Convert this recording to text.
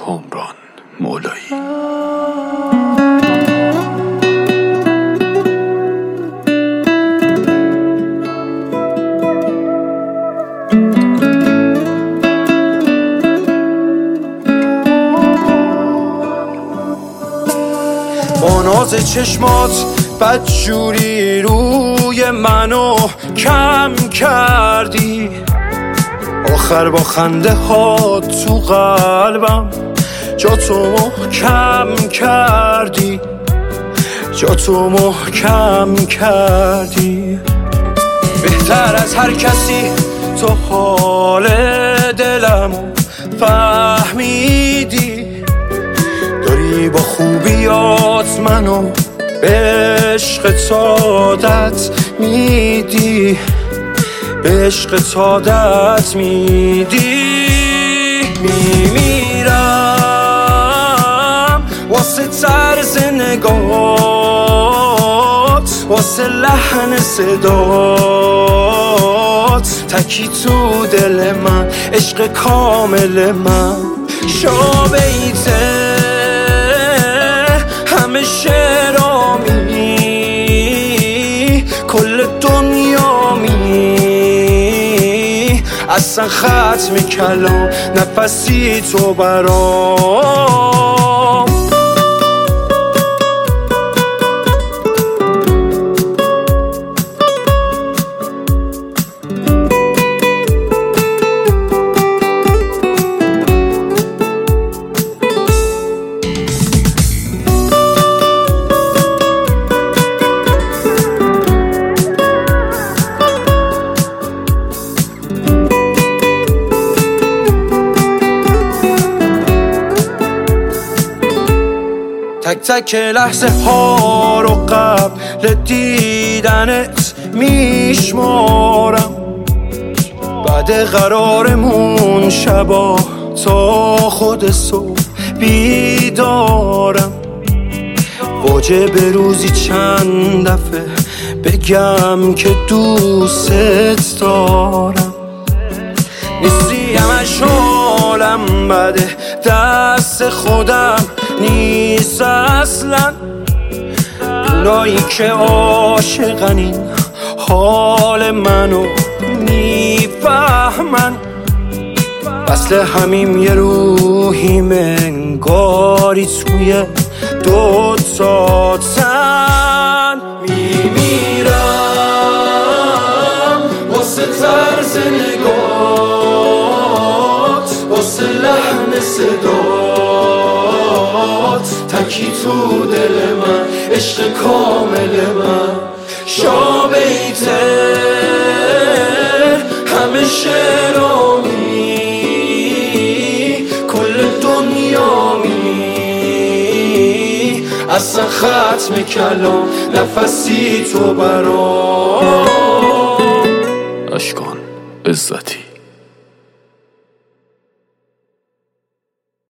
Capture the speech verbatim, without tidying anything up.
کامران مولایی. با ناز چشمات بدجوری روی منو کم کردی، آخر با خنده ها تو قلبم جا تو محکم کردی، جا تو محکم کردی. بهتر از هر کسی تو حال دلمو فهمیدی، داری با خوبیات منو به عشق عادت میدی، به عشق عادت میدی. میمیرم واسه طرز نگات، واسه لحن صدات، تکی تو دل من، عشق کامل من. شابیته همه شعرامی، کل دنیا می، اصلا ختم کلام نفسی تو برام. تک تک لحظه ها رو قبل دیدنت میشمارم، بعد قرارمون شبا تا خود صبح بیدارم. واجب روزی چند دفعه بگم که دوست دارم، نیستی همش حالم بده، دست خودم نیست اصلا. اونایی که عاشقن این حال منو میفهمن، اصل همیم یه روحیم انگاری توی دو تا تن. میمیرم واسه طرز نگات، واسه لحن صدات، تکی تو دل من، عشق کامل من. شابیته همه شعرامی، کل دنیا می، اصلا ختم کلام نفسی تو برام. اشکان عزتی.